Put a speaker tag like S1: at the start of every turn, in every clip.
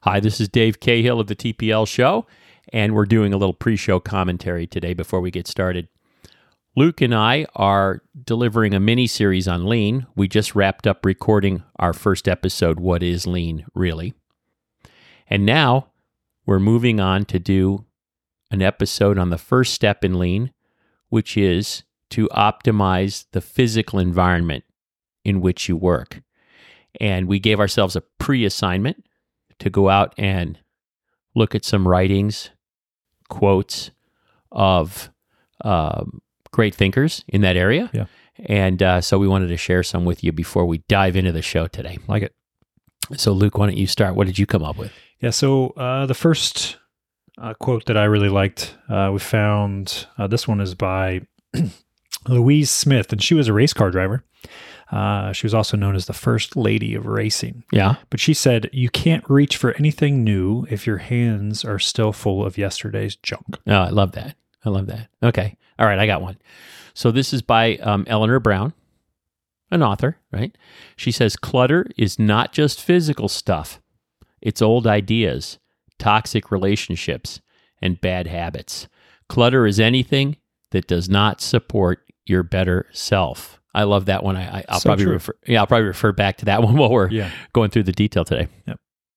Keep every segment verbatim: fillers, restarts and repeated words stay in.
S1: Hi, this is Dave Cahill of the T P L Show, and we're doing a little pre-show commentary today before we get started. Luke and I are delivering a mini-series on Lean. We just wrapped up recording our first episode, What is Lean, Really? And now we're moving on to do an episode on the first step in Lean, which is to optimize the physical environment in which you work. And we gave ourselves a pre-assignment to go out and look at some writings, quotes of um, great thinkers in that area.
S2: Yeah.
S1: And uh, so we wanted to share some with you before we dive into the show today.
S2: Like it.
S1: So Luke, why don't you start? What did you come up with?
S2: Yeah, so uh, the first uh, quote that I really liked, uh, we found, uh, this one is by Louise Smith, and she was a race car driver. Uh, she was also known as the first lady of racing.
S1: Yeah.
S2: But she said, you can't reach for anything new if your hands are still full of yesterday's junk.
S1: Oh, I love that. I love that. Okay. All right, I got one. So this is by um, Eleanor Brown, an author, right? She says, clutter is not just physical stuff. It's old ideas, toxic relationships, and bad habits. Clutter is anything that does not support your better self. I love that one. I, I, I'll
S2: So
S1: probably
S2: true.
S1: refer. Yeah, I'll probably refer back to that one while we're
S2: Yeah.
S1: going through the detail today.
S2: Yep.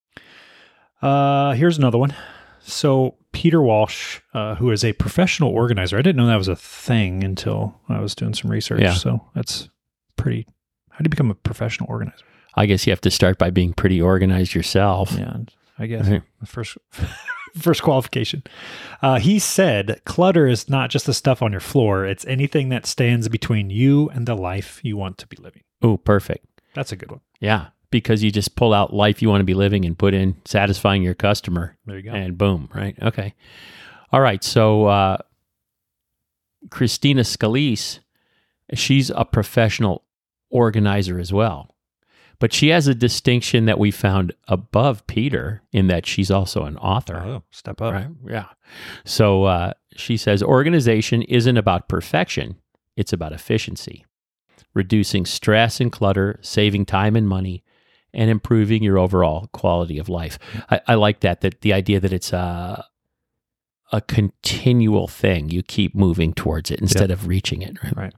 S2: Uh, here's another one. So Peter Walsh, uh, who is a professional organizer, I didn't know that was a thing until I was doing some research.
S1: Yeah.
S2: So that's pretty. How do you become a professional organizer?
S1: I guess you have to start by being pretty organized yourself.
S2: Yeah, I guess
S1: Right.
S2: the first first qualification. Uh, he said, "Clutter is not just the stuff on your floor; it's anything that stands between you and the life you want to be living."
S1: Oh, perfect.
S2: That's a good one.
S1: Yeah, because you just pull out life you want to be living and put in satisfying your customer,
S2: There you go.
S1: and boom, right? Okay. All right. So uh, Christina Scalise, she's a professional organizer as well. But she has a distinction that we found above Peter in that she's also an author.
S2: Oh, step up.
S1: Right? Yeah. So uh, she says, organization isn't about perfection. It's about efficiency, reducing stress and clutter, saving time and money, and improving your overall quality of life. I, I like that, that the idea that it's a, a continual thing. You keep moving towards it instead of reaching it. Right.
S2: Right.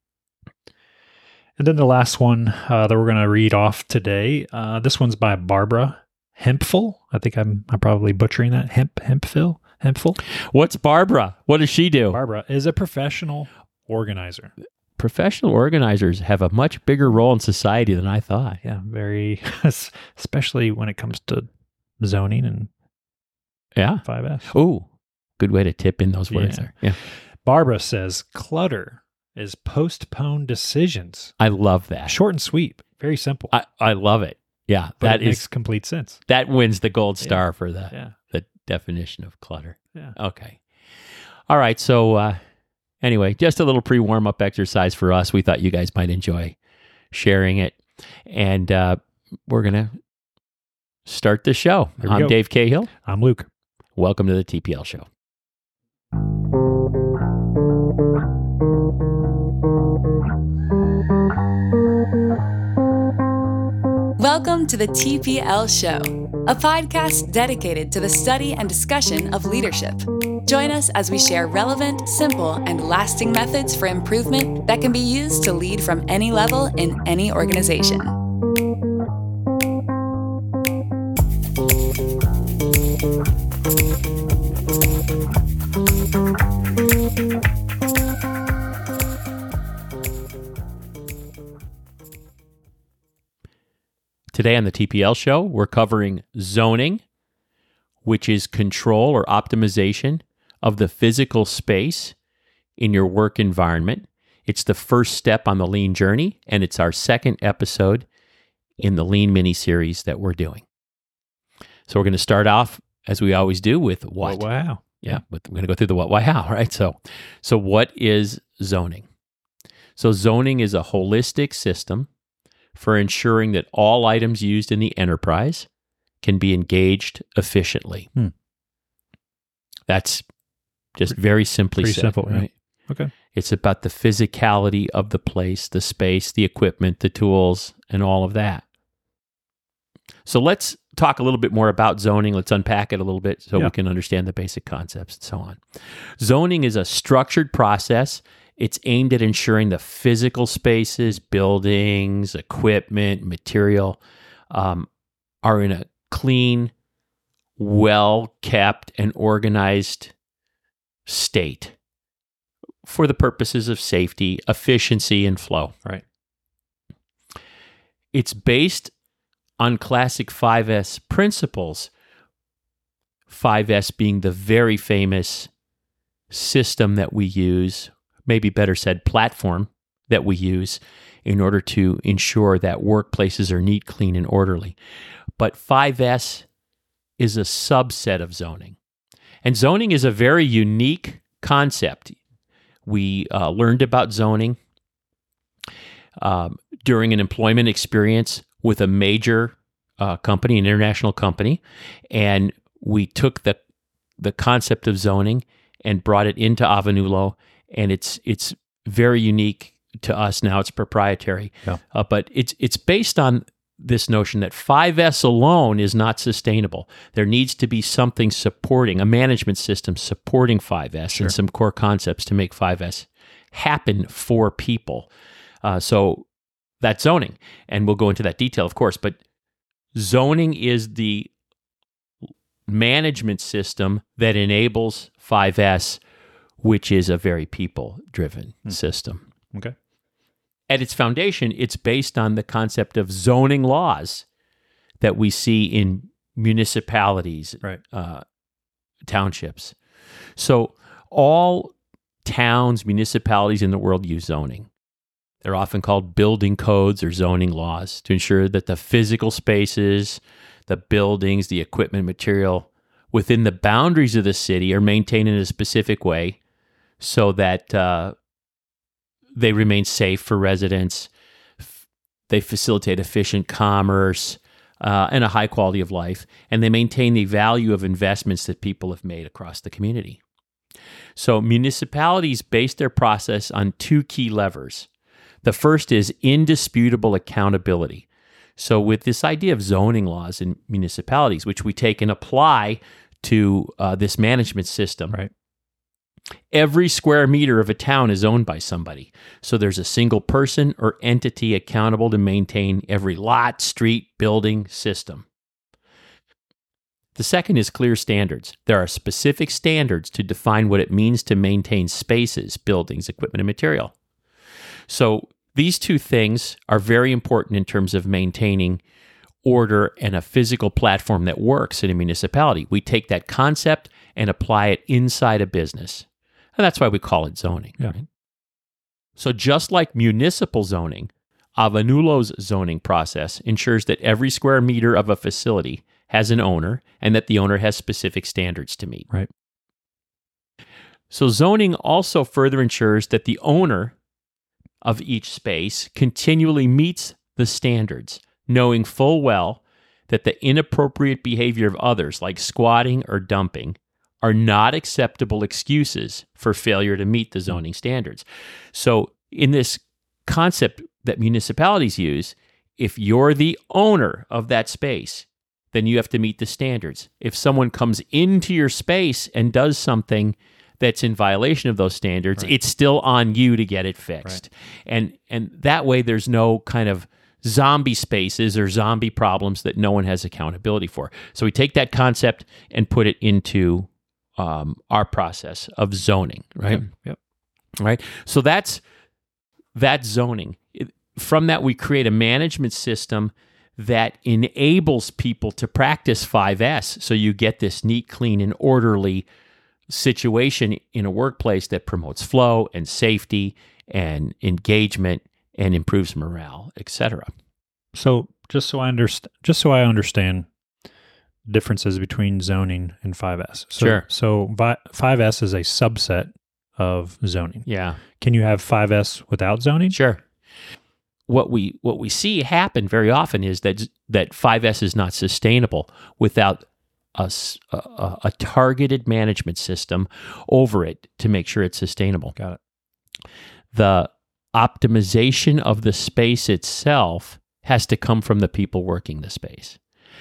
S2: And then the last one uh, that we're going to read off today. Uh, this one's by Barbara Hemphill. I think I'm I'm probably butchering that. Hemp Hemphill Hemphill.
S1: What's Barbara? What does she do?
S2: Barbara is a professional organizer.
S1: Professional organizers have a much bigger role in society than I thought.
S2: Yeah, very, especially when it comes to zoning and
S1: Yeah.
S2: five S.
S1: Oh, good way to tip in those words
S2: Yeah.
S1: there. Yeah.
S2: Barbara says clutter is postponed decisions.
S1: I love that.
S2: Short and sweet, very simple.
S1: I, I love it. Yeah.
S2: but
S1: that
S2: it makes
S1: is
S2: complete sense.
S1: that wins the gold
S2: Yeah.
S1: star for the
S2: Yeah,
S1: the definition of clutter.
S2: yeah.
S1: Okay. All right. So uh, anyway, just a little pre-warm up exercise for us. We thought you guys might enjoy sharing it. And uh, we're going to start the show.
S2: Here we
S1: I'm
S2: go.
S1: Dave Cahill.
S2: I'm Luke.
S1: Welcome to the T P L Show.
S3: Welcome to the T P L Show, a podcast dedicated to the study and discussion of leadership. Join us as we share relevant, simple, and lasting methods for improvement that can be used to lead from any level in any organization.
S1: Today on the T P L Show, we're covering zoning, which is control or optimization of the physical space in your work environment. It's the first step on the Lean journey, and it's our second episode in the Lean mini-series that we're doing. So we're going to start off, as we always do, with what?
S2: Oh, wow.
S1: Yeah, but we're going to go through the what, why, how, right? So, so what is zoning? So zoning is a holistic system for ensuring that all items used in the enterprise can be engaged efficiently.
S2: Hmm.
S1: That's just very simply
S2: pretty
S1: said,
S2: simple, yeah.
S1: right?
S2: Okay.
S1: It's about the physicality of the place, the space, the equipment, the tools, and all of that. So let's talk a little bit more about zoning. Let's unpack it a little bit so
S2: Yeah.
S1: we can understand the basic concepts and so on. Zoning is a structured process. It's aimed at ensuring the physical spaces, buildings, equipment, material um, are in a clean, well-kept, and organized state for the purposes of safety, efficiency, and flow.
S2: Right.
S1: It's based on classic five S principles, five S being the very famous system that we use, maybe better said, platform that we use in order to ensure that workplaces are neat, clean, and orderly. But five S is a subset of zoning. And zoning is a very unique concept. We uh, learned about zoning um, during an employment experience with a major uh, company, an international company, and we took the the concept of zoning and brought it into Avanulo, and it's it's very unique to us now. It's proprietary,
S2: Yeah.
S1: uh, but it's it's based on this notion that five S alone is not sustainable. There needs to be something supporting, a management system supporting five S
S2: Sure.
S1: and some core concepts to make five S happen for people. Uh, so that's zoning, and we'll go into that detail, of course, but zoning is the management system that enables five S, which is a very people-driven
S2: Hmm.
S1: system.
S2: Okay.
S1: At its foundation, it's based on the concept of zoning laws that we see in municipalities,
S2: Right.
S1: uh, townships. So all towns, municipalities in the world use zoning. They're often called building codes or zoning laws to ensure that the physical spaces, the buildings, the equipment, material within the boundaries of the city are maintained in a specific way so that uh, they remain safe for residents. F- They facilitate efficient commerce uh, and a high quality of life, and they maintain the value of investments that people have made across the community. So municipalities base their process on two key levers. The first is indisputable accountability. So with this idea of zoning laws in municipalities, which we take and apply to uh, this management system,
S2: Right.
S1: every square meter of a town is owned by somebody. So there's a single person or entity accountable to maintain every lot, street, building, system. The second is clear standards. There are specific standards to define what it means to maintain spaces, buildings, equipment, and material. So these two things are very important in terms of maintaining order and a physical platform that works in a municipality. We take that concept and apply it inside a business. And that's why we call it zoning.
S2: Yeah.
S1: Right? So just like municipal zoning, Avanulo's zoning process ensures that every square meter of a facility has an owner and that the owner has specific standards to meet.
S2: Right.
S1: So zoning also further ensures that the owner of each space continually meets the standards, knowing full well that the inappropriate behavior of others, like squatting or dumping, are not acceptable excuses for failure to meet the zoning standards. So in this concept that municipalities use, if you're the owner of that space, then you have to meet the standards. If someone comes into your space and does something that's in violation of those standards,
S2: Right.
S1: it's still on you to get it fixed. And and that way there's no kind of zombie spaces or zombie problems that no one has accountability for. So we take that concept and put it into um, our process of zoning, right?
S2: Yep. Yep.
S1: Right? So that's that's zoning. It- From that, we create a management system that enables people to practice five S. So you get this neat, clean, and orderly situation in a workplace that promotes flow and safety and engagement and improves morale, et cetera.
S2: So just so I understand, just so I understand differences between zoning and five S. So,
S1: Sure.
S2: So vi- five S is a subset of zoning.
S1: Yeah,
S2: Can you have five S without zoning?
S1: sure. What we what we see happen very often is that that five S is not sustainable without a, s- a- a targeted management system over it to make sure it's sustainable.
S2: Got it.
S1: The optimization of the space itself has to come from the people working the space.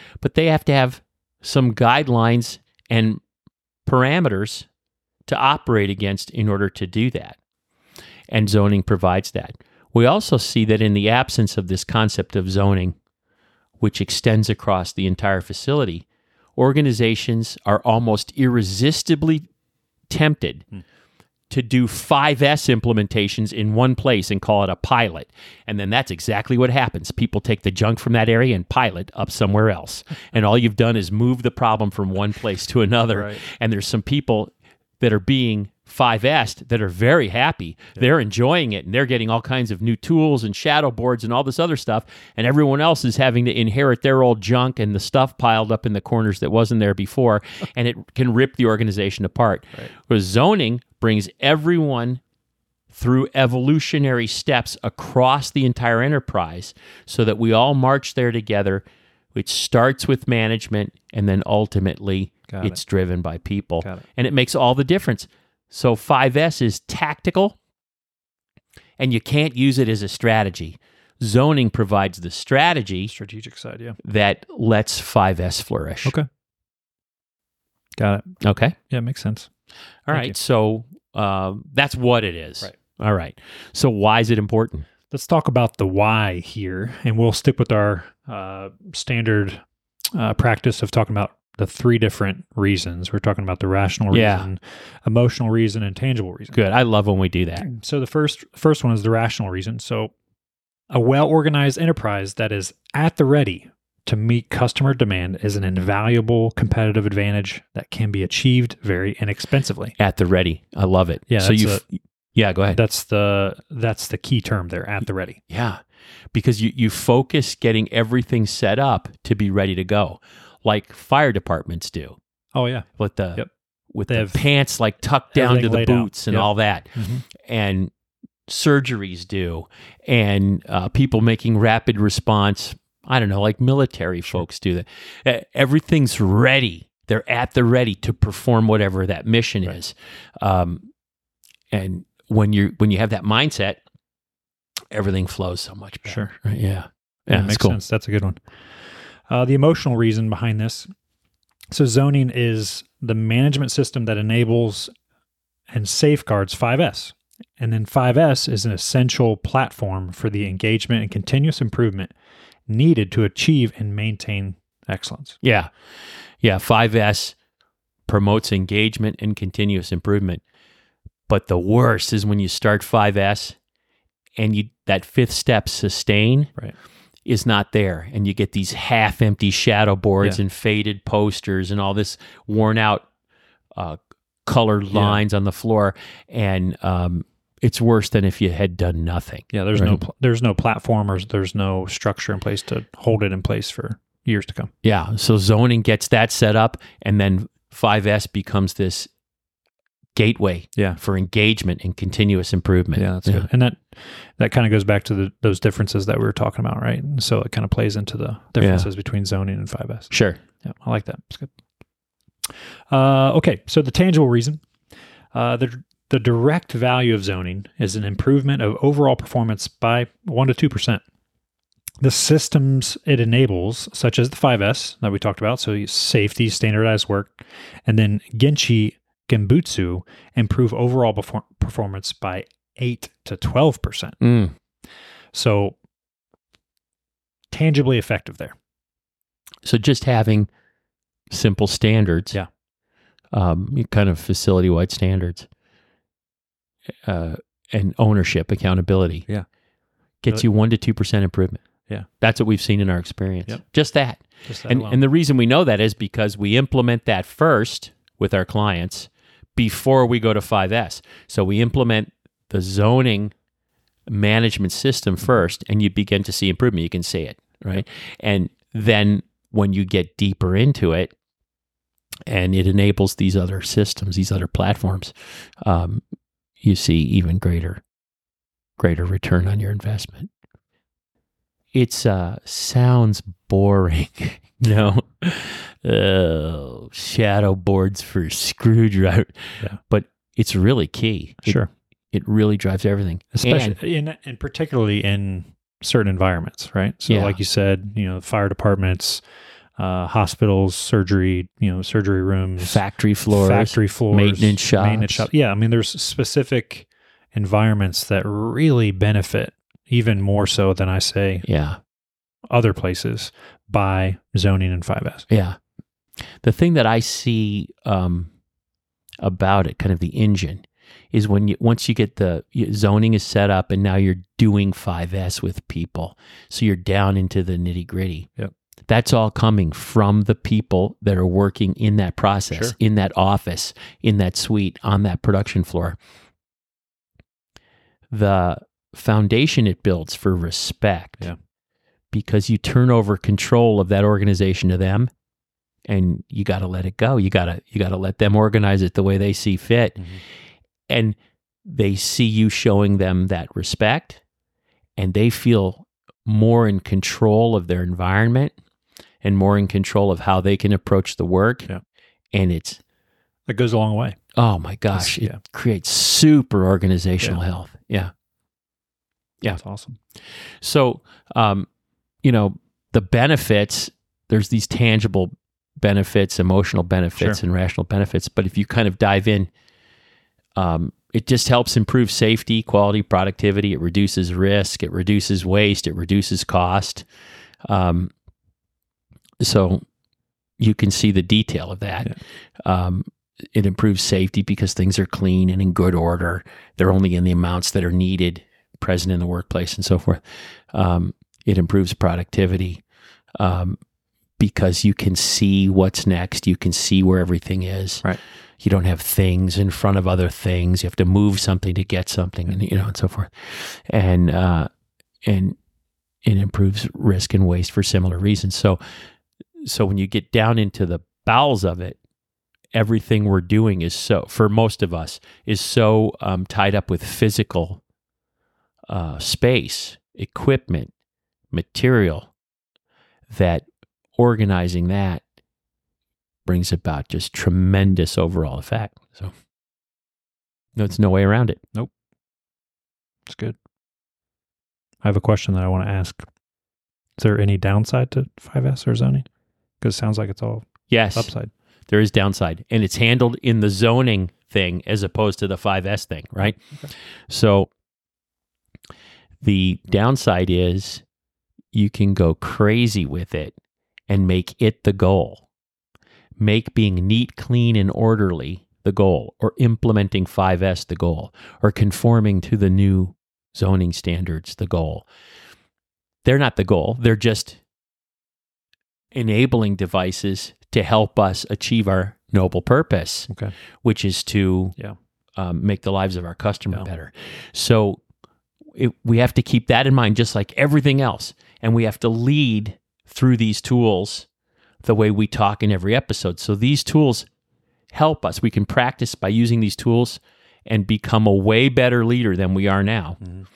S1: but they have to have some guidelines and parameters to operate against in order to do that. And zoning provides that. We also see that in the absence of this concept of zoning, which extends across the entire facility, organizations are almost irresistibly tempted hmm. to do five S implementations in one place and call it a pilot. And then that's exactly what happens. People take the junk from that area and pilot up somewhere else. And all you've done is move the problem from one place to another. Right. And there's some people that are being five S'd that are very happy. Yeah. They're enjoying it, and they're getting all kinds of new tools and shadow boards and all this other stuff, and everyone else is having to inherit their old junk and the stuff piled up in the corners that wasn't there before, and it can rip the organization apart. Right. Whereas zoning brings everyone through evolutionary steps across the entire enterprise so that we all march there together, which starts with management, and then ultimately Got it's it. driven by people. It. And it makes all the difference. So five S is tactical, and you can't use it as a strategy. Zoning provides the strategy,
S2: strategic side, yeah,
S1: that lets five S flourish.
S2: Okay. Got it.
S1: Okay.
S2: Yeah, makes sense.
S1: All
S2: Thank
S1: right.
S2: you.
S1: So uh, that's what it is.
S2: Right.
S1: All right. So why is it important?
S2: Let's talk about the why here, and we'll stick with our uh, standard uh, practice of talking about the three different reasons. We're talking about the rational reason, yeah. emotional reason, and tangible reason.
S1: Good. I love when we do that.
S2: So the first first one is the rational reason. So a well-organized enterprise that is at the ready to meet customer demand is an invaluable competitive advantage that can be achieved very inexpensively.
S1: At the ready. I love it.
S2: Yeah.
S1: So you Yeah, go ahead.
S2: That's the that's the key term there, at the ready.
S1: Yeah. Because you you focus getting everything set up to be ready to go. Like fire departments do.
S2: Oh yeah,
S1: with the
S2: yep.
S1: with they the pants like tucked down to the boots
S2: out.
S1: and
S2: yep.
S1: all that,
S2: mm-hmm.
S1: and surgeries do, and uh, people making rapid response. I don't know, like military sure. folks do that. Uh, everything's ready. They're at the ready to perform whatever that mission right. is. Um, and when you when you have that mindset, everything flows so much better.
S2: Sure.
S1: Right? Yeah.
S2: Yeah,
S1: yeah
S2: makes
S1: cool.
S2: sense. That's a good one. Uh, the emotional reason behind this. So zoning is the management system that enables and safeguards five S. And then five S is an essential platform for the engagement and continuous improvement needed to achieve and maintain excellence.
S1: Yeah. Yeah. five S promotes engagement and continuous improvement. But the worst is when you start five S and you that fifth step, sustain,
S2: right.
S1: is not there, and you get these half-empty shadow boards
S2: yeah.
S1: and faded posters and all this worn-out uh, colored yeah. lines on the floor, and um, it's worse than if you had done nothing.
S2: Yeah, there's
S1: right?
S2: no pl- there's no platform or there's no structure in place to hold it in place for years to come.
S1: Yeah, so zoning gets that set up, and then five S becomes this gateway
S2: yeah.
S1: for engagement and continuous improvement.
S2: Yeah, that's yeah. good. And that that kind of goes back to the, those differences that we were talking about, right? And so it kind of plays into the differences yeah. between zoning and five S.
S1: Sure.
S2: Yeah, I like that. It's good. Uh, okay, so the tangible reason, uh, the the direct value of zoning is an improvement of overall performance by one to two percent. The systems it enables, such as the five S that we talked about, so safety, standardized work, and then Genchi Genbutsu, improve overall perform- performance by eight to twelve percent.
S1: Mm.
S2: So tangibly effective there.
S1: So just having simple standards,
S2: yeah,
S1: um, kind of facility-wide standards, uh, and ownership, accountability,
S2: yeah,
S1: gets you one to two percent improvement.
S2: Yeah,
S1: that's what we've seen in our experience.
S2: Yep.
S1: Just that,
S2: Just that
S1: and
S2: alone.
S1: and the reason we know that is because we implement that first with our clients before we go to five S. So we implement the zoning management system first, and you begin to see improvement. You can see it, right? And then when you get deeper into it, and it enables these other systems, these other platforms, um, you see even greater, greater return on your investment. It's uh, sounds boring, you know. Uh, shadow boards for screwdriver,
S2: yeah.
S1: but it's really key. It,
S2: sure,
S1: it really drives everything,
S2: especially and, in and particularly in certain environments, right? So,
S1: yeah.
S2: like you said, you know, fire departments, uh, hospitals, surgery, you know, surgery rooms,
S1: Factory floors,
S2: factory floors,
S1: maintenance shops.
S2: maintenance shop. Yeah, I mean, there's specific environments that really benefit even more so than I say
S1: Yeah.
S2: other places by zoning in five S.
S1: Yeah. The thing that I see um, about it, kind of the engine, is when you once you get the you- zoning is set up and now you're doing five S with people. So you're down into the nitty gritty.
S2: Yep.
S1: That's all coming from the people that are working in that process,
S2: Sure.
S1: in that office, in that suite, on that production floor. The foundation it builds for respect,
S2: Yeah.
S1: because you turn over control of that organization to them, and you got to let it go. You got to you got to let them organize it the way they see fit.
S2: Mm-hmm.
S1: And they see you showing them that respect, and they feel more in control of their environment and more in control of how they can approach the work.
S2: Yeah.
S1: And it's,
S2: That goes a long way.
S1: oh my gosh,
S2: It's-
S1: it
S2: yeah.
S1: creates super organizational
S2: Yeah.
S1: health. Yeah. Yeah.
S2: That's awesome.
S1: So, um, you know, the benefits, there's these tangible benefits, emotional benefits,
S2: Sure.
S1: and rational benefits. But if you kind of dive in, um, it just helps improve safety, quality, productivity. It reduces risk. It reduces waste. It reduces cost. Um, so you can see the detail of that.
S2: Yeah.
S1: Um, it improves safety because things are clean and in good order. They're only in the amounts that are needed, present in the workplace, and so forth. Um, it improves productivity um, because you can see what's next. You can see where everything is.
S2: Right.
S1: You don't have things in front of other things. You have to move something to get something, and you know, and so forth. And uh, and it improves risk and waste for similar reasons. So, so when you get down into the bowels of it, everything we're doing is so, for most of us, is so um, tied up with physical uh, space, equipment, material, that organizing that brings about just tremendous overall effect. So there's no way around it.
S2: It's good. I have a question that I want to ask. Is there any downside to five S or zoning? Because it sounds like it's all
S1: Yes,
S2: upside.
S1: there is downside, and it's handled in the zoning thing as opposed to the five S thing, right?
S2: Okay.
S1: So the downside is you can go crazy with it and make it the goal. Make being neat, clean, and orderly the goal, or implementing five S the goal, or conforming to the new zoning standards the goal. They're not the goal. They're just enabling devices to help us achieve our noble purpose,
S2: Okay.
S1: which is to
S2: Yeah.
S1: um, make the lives of our customer
S2: Yeah.
S1: better. So it, we have to keep that in mind, just like everything else. And we have to lead through these tools the way we talk in every episode. So these tools help us. We can practice by using these tools and become a way better leader than we are now.
S2: Mhm.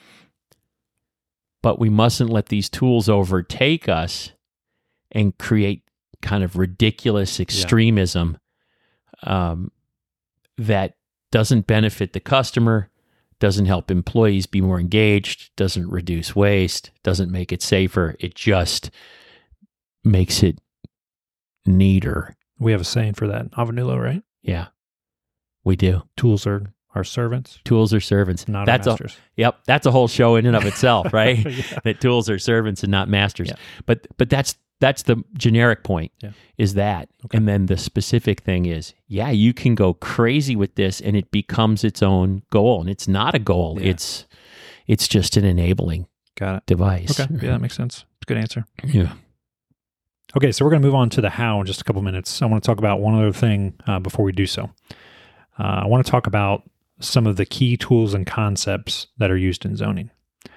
S1: But we mustn't let these tools overtake us and create kind of ridiculous extremism um, that doesn't benefit the customer, doesn't help employees be more engaged, doesn't reduce waste, doesn't make it safer. It just makes it neater.
S2: We have a saying for that in Avanulo, right?
S1: Yeah, we do.
S2: Tools are our servants,
S1: Tools are servants.
S2: not
S1: That's
S2: our
S1: a,
S2: masters.
S1: yep. That's a whole show in and of itself, right?
S2: Yeah.
S1: That tools are servants and not masters.
S2: Yeah.
S1: But but that's that's the generic point.
S2: Yeah.
S1: Is that,
S2: Okay.
S1: and then the specific thing is, yeah, you can go crazy with this, and it becomes its own goal, and it's not a goal.
S2: Yeah.
S1: It's it's just an enabling
S2: Got it.
S1: device.
S2: Okay. Yeah, that makes sense. It's a good answer.
S1: Yeah.
S2: Okay, so we're going to move on to the how in just a couple minutes. I want to talk about one other thing uh, before we do so. Uh, I want to talk about some of the key tools and concepts that are used in zoning.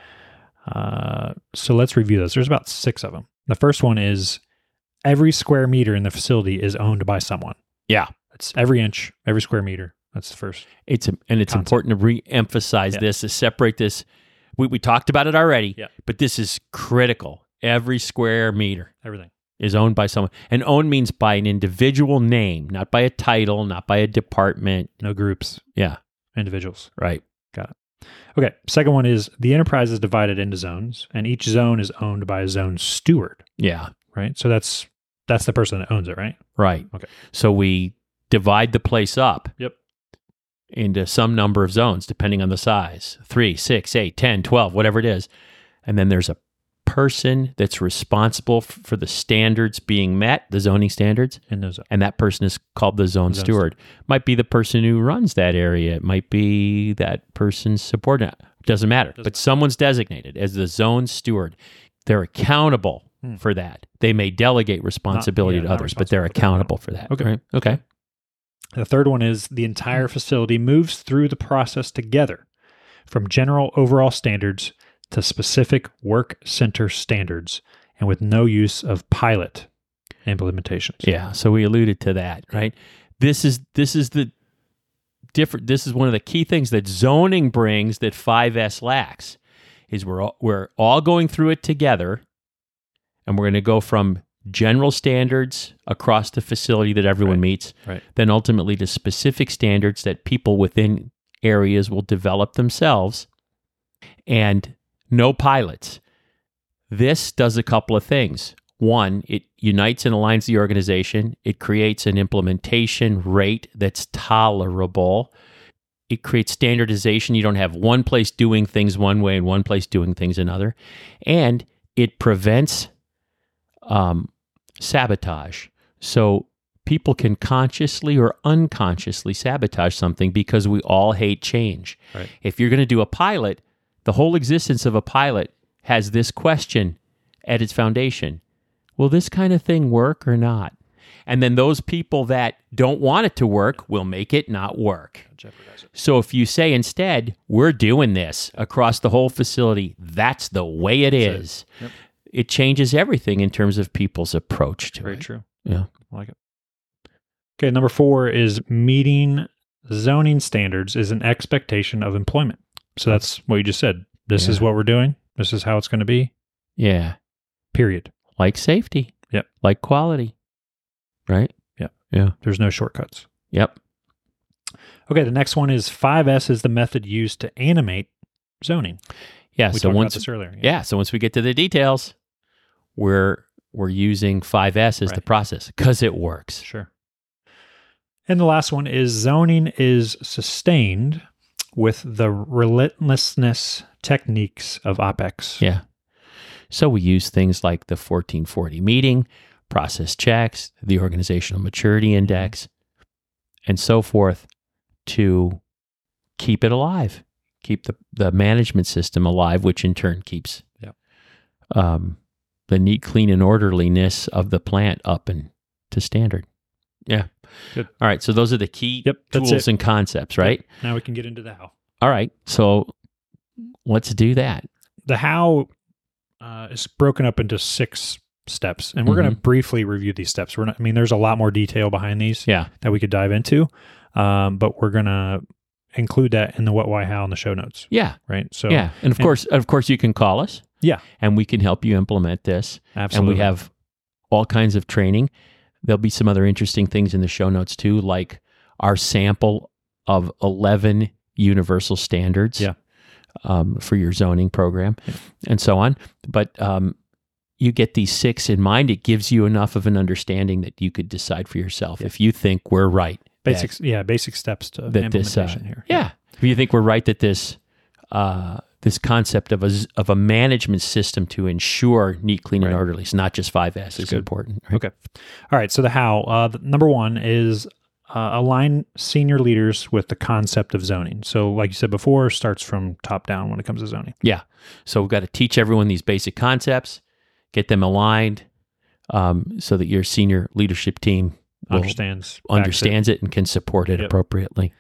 S2: Uh, so let's review those. There's about six of them. The first one is every square meter in the facility is owned by someone.
S1: Yeah.
S2: It's every inch, every square meter. That's the first.
S1: It's a, and it's
S2: Concept.
S1: important to re-emphasize
S2: Yeah.
S1: this, to separate this. We we talked about it already,
S2: Yeah.
S1: but this is critical. Every square meter
S2: Everything.
S1: is owned by someone. And owned means by an individual name, not by a title, not by a department.
S2: No groups,
S1: Yeah,
S2: individuals.
S1: right.
S2: Okay, second one is the enterprise is divided into zones, and each zone is owned by a zone steward,
S1: Yeah,
S2: right? So that's That's the person that owns it, right?
S1: Right.
S2: Okay.
S1: So we divide the place up
S2: Yep.
S1: into some number of zones, depending on the size, three, six, eight, ten, twelve, whatever it is. And then there's a person that's responsible f- for the standards being met, the zoning standards.
S2: In those.
S1: And that person is called the zone
S2: Zone
S1: steward. Might be the person who runs that area. It might be that person's subordinate. Doesn't matter.
S2: Doesn't
S1: but
S2: matter.
S1: someone's designated as the zone steward. They're accountable
S2: Hmm.
S1: for that. They may delegate responsibility
S2: yeah,
S1: to
S2: not
S1: others, but they're
S2: responsible for
S1: accountable for that.
S2: Okay.
S1: Right? Okay.
S2: The third one is the entire facility moves through the process together from general overall standards to specific work center standards and with no use of pilot implementations.
S1: Yeah. So we alluded to that, right? This is this is the different. This is one of the key things that zoning brings that five S lacks. Is we're all, we're all going through it together, and we're going to go from general standards across the facility that everyone
S2: Right.
S1: meets,
S2: Right.
S1: then ultimately to specific standards that people within areas will develop themselves, and no pilots. This does a couple of things. One, it unites and aligns the organization. It creates an implementation rate that's tolerable. It creates standardization. You don't have one place doing things one way and one place doing things another. And it prevents um, sabotage. So people can consciously or unconsciously sabotage something because we all hate change.
S2: Right.
S1: If you're going to do a pilot, the whole existence of a pilot has this question at its foundation. Will this kind of thing work or not? And then those people that don't want it to work will make it not work.
S2: Jeopardize it.
S1: So if you say instead, we're doing this across the whole facility, that's the way it
S2: That's
S1: is.
S2: it. Yep.
S1: It changes everything in terms of people's approach to
S2: Very
S1: it.
S2: true.
S1: Yeah.
S2: I like it. Okay, number four is meeting zoning standards is an expectation of employment. So that's what you just said. This is
S1: Yeah.
S2: what we're doing. This is how it's going to be.
S1: Yeah.
S2: Period.
S1: Like safety.
S2: Yep.
S1: Like quality. Right?
S2: Yep.
S1: Yeah.
S2: There's no shortcuts.
S1: Yep.
S2: Okay, the next one is five S is the method used to animate zoning.
S1: Yeah.
S2: We
S1: so
S2: talked
S1: once
S2: about this earlier.
S1: yeah. So once we get to the details, we're we're using five S as the
S2: Right.
S1: process because it works.
S2: Sure. And the last one is zoning is sustained with the relentlessness techniques of OPEX.
S1: Yeah. So we use things like the fourteen forty meeting, process checks, the organizational maturity index, and so forth to keep it alive, keep the, the management system alive, which in turn keeps
S2: Yep.
S1: um, the neat, clean, and orderliness of the plant up and to standard. Yeah.
S2: Good.
S1: All right. So those are the key
S2: Yep, that's
S1: tools
S2: it.
S1: and concepts, right?
S2: Now we can get into the how.
S1: All right. So let's do that.
S2: The how uh, is broken up into six steps, and we're going to briefly review these steps. We're not, I mean, there's a lot more detail behind these
S1: Yeah.
S2: that we could dive into, um, but we're going to include that in the what, why, how in the show notes,
S1: Yeah.
S2: right? So
S1: Yeah. And of
S2: and-
S1: course, of course, you can call us.
S2: Yeah.
S1: And we can help you implement this.
S2: absolutely.
S1: And we have all kinds of training. There'll be some other interesting things in the show notes too, like our sample of eleven universal standards
S2: Yeah.
S1: um, for your zoning program and so on. But um, you get these six in mind. It gives you enough of an understanding that you could decide for yourself if you think we're right.
S2: basic, yeah, basic steps to
S1: That this, uh,
S2: implementation here.
S1: Yeah. If you think we're right that this uh, this concept of a z- of a management system to ensure neat, clean, and
S2: Right.
S1: orderly is not just five S is
S2: good.
S1: important. Right?
S2: Okay. All right. So the how, uh, the, number one is uh, align senior leaders with the concept of zoning. So like you said before, starts from top down when it comes to zoning.
S1: Yeah. So we've got to teach everyone these basic concepts, get them aligned, um, so that your senior leadership team will-
S2: Understands. backs it.
S1: understands it and can support it
S2: Yep.
S1: appropriately.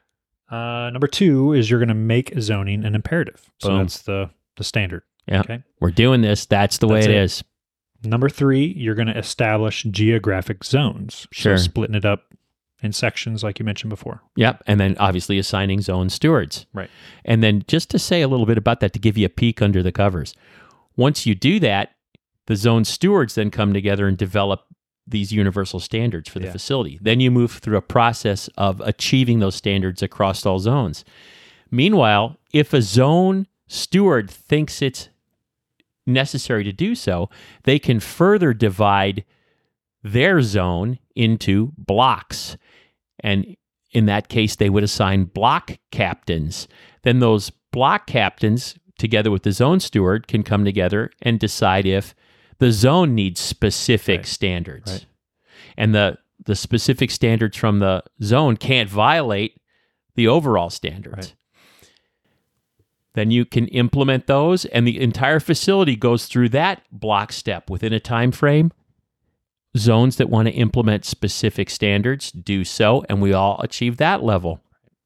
S2: Uh, number two is you're going to make zoning an imperative. So
S1: Boom.
S2: that's the, the standard.
S1: Yeah.
S2: Okay.
S1: We're doing this. That's the way
S2: That's
S1: it
S2: it.
S1: is.
S2: Number three, you're going to establish geographic zones.
S1: Sure.
S2: So splitting it up in sections like you mentioned before.
S1: Yep. And then obviously assigning zone stewards.
S2: Right.
S1: And then just to say a little bit about that, to give you a peek under the covers. Once you do that, the zone stewards then come together and develop these universal standards for the
S2: Yeah.
S1: facility. Then you move through a process of achieving those standards across all zones. Meanwhile, if a zone steward thinks it's necessary to do so, they can further divide their zone into blocks. And in that case, they would assign block captains. Then those block captains, together with the zone steward, can come together and decide if the zone needs specific
S2: Right.
S1: standards.
S2: Right.
S1: And the, the specific standards from the zone can't violate the overall standards.
S2: Right.
S1: Then you can implement those, and the entire facility goes through that block step within a time frame. Zones that want to implement specific standards do so, and we all achieve that level.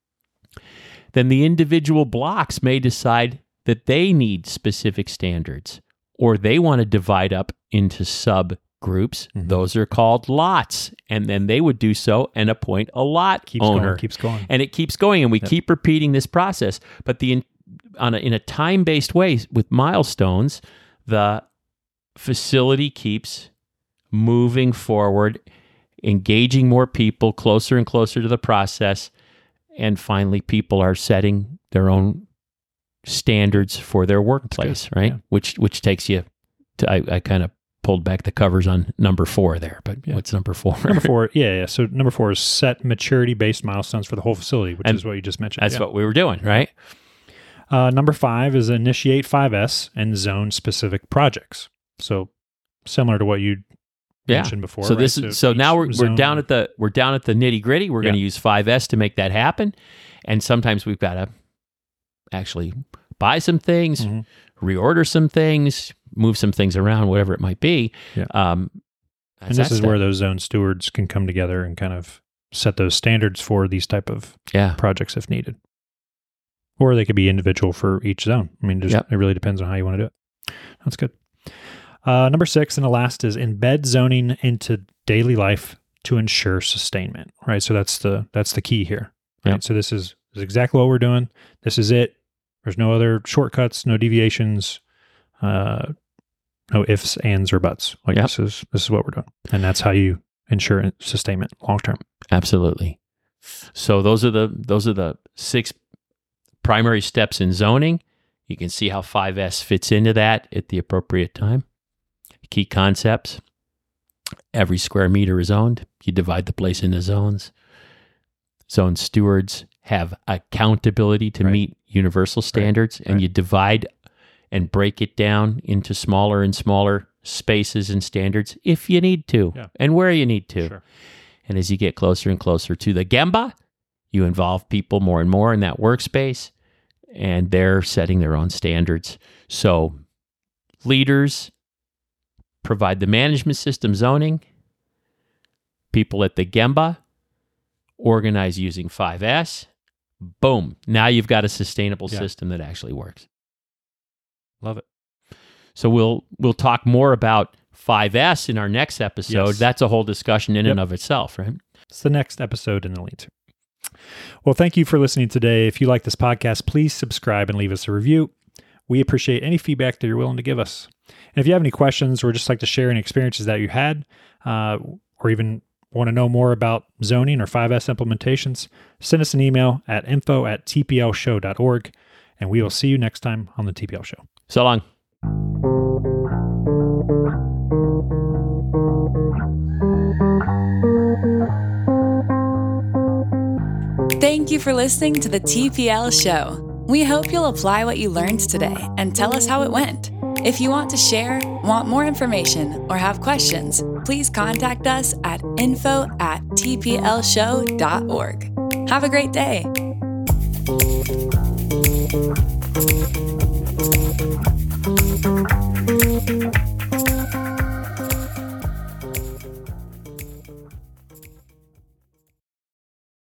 S1: Then the individual blocks may decide that they need specific standards, or they want to divide up into subgroups. Mm-hmm. Those are called lots, and then they would do so and appoint a lot
S2: Keeps
S1: owner.
S2: going, keeps going.
S1: And it keeps going, and we
S2: Yep.
S1: keep repeating this process. But the on a, in a time-based way with milestones, the facility keeps moving forward, engaging more people closer and closer to the process, and finally people are setting their own standards for their workplace, right?
S2: Yeah.
S1: Which which takes you to, I, I kind of pulled back the covers on number four there, but
S2: Yeah.
S1: what's number four?
S2: Number four, yeah, yeah. So number four is set maturity-based milestones for the whole facility, which
S1: And
S2: is what you just mentioned.
S1: That's
S2: yeah.
S1: what we were doing, right?
S2: Uh, number five is initiate five S and zone-specific projects. So similar to what you
S1: Yeah.
S2: mentioned before.
S1: So
S2: right?
S1: this is so now we're we're
S2: zone-
S1: down at the we're down at the nitty gritty. We're going to
S2: Yeah.
S1: use five S to make that happen, and sometimes we've got to actually buy some things,
S2: Mhm.
S1: reorder some things, move some things around, whatever it might be.
S2: Yeah.
S1: Um,
S2: And this is where those zone stewards can come together and kind of set those standards for these type of
S1: yeah
S2: projects if needed. Or they could be individual for each zone. I mean, just,
S1: Yep.
S2: it really depends on how you want to do it. That's good. Uh, number six and the last is embed zoning into daily life to ensure sustainment. Right. So that's the that's the key here. Right.
S1: Yep.
S2: So this is, this is exactly what we're doing. This is it. There's no other shortcuts, no deviations, uh, no ifs, ands, or buts. Like
S1: Yep.
S2: this is this is what we're doing, and that's how you ensure sustainment long term.
S1: absolutely. So those are the those are the six primary steps in zoning. You can see how five S fits into that at the appropriate time. Key concepts. Every square meter is owned. You divide the place into zones. Zone stewards have accountability to
S2: Right.
S1: meet universal standards, and
S2: Right.
S1: you divide and break it down into smaller and smaller spaces and standards if you need to,
S2: Yeah.
S1: and where you need to.
S2: Sure.
S1: And as you get closer and closer to the Gemba, you involve people more and more in that workspace, and they're setting their own standards. So leaders provide the management system zoning. People at the Gemba organize using five S. Boom. Now you've got a sustainable
S2: Yeah.
S1: system that actually works.
S2: Love it.
S1: So we'll we'll talk more about five S in our next episode.
S2: Yes.
S1: That's a whole discussion in
S2: Yep.
S1: and of itself, right?
S2: It's the next episode in the Lean To. Well, thank you for listening today. If you like this podcast, please subscribe and leave us a review. We appreciate any feedback that you're willing to give us. And if you have any questions or just like to share any experiences that you had, uh, or even want to know more about zoning or five S implementations, send us an email at info at t p l show dot org, and we will see you next time on the T P L Show.
S1: So long.
S3: Thank you for listening to the T P L Show. We hope you'll apply what you learned today and tell us how it went. If you want to share, want more information, or have questions, please contact us at info at t p l show dot org. Have a great day.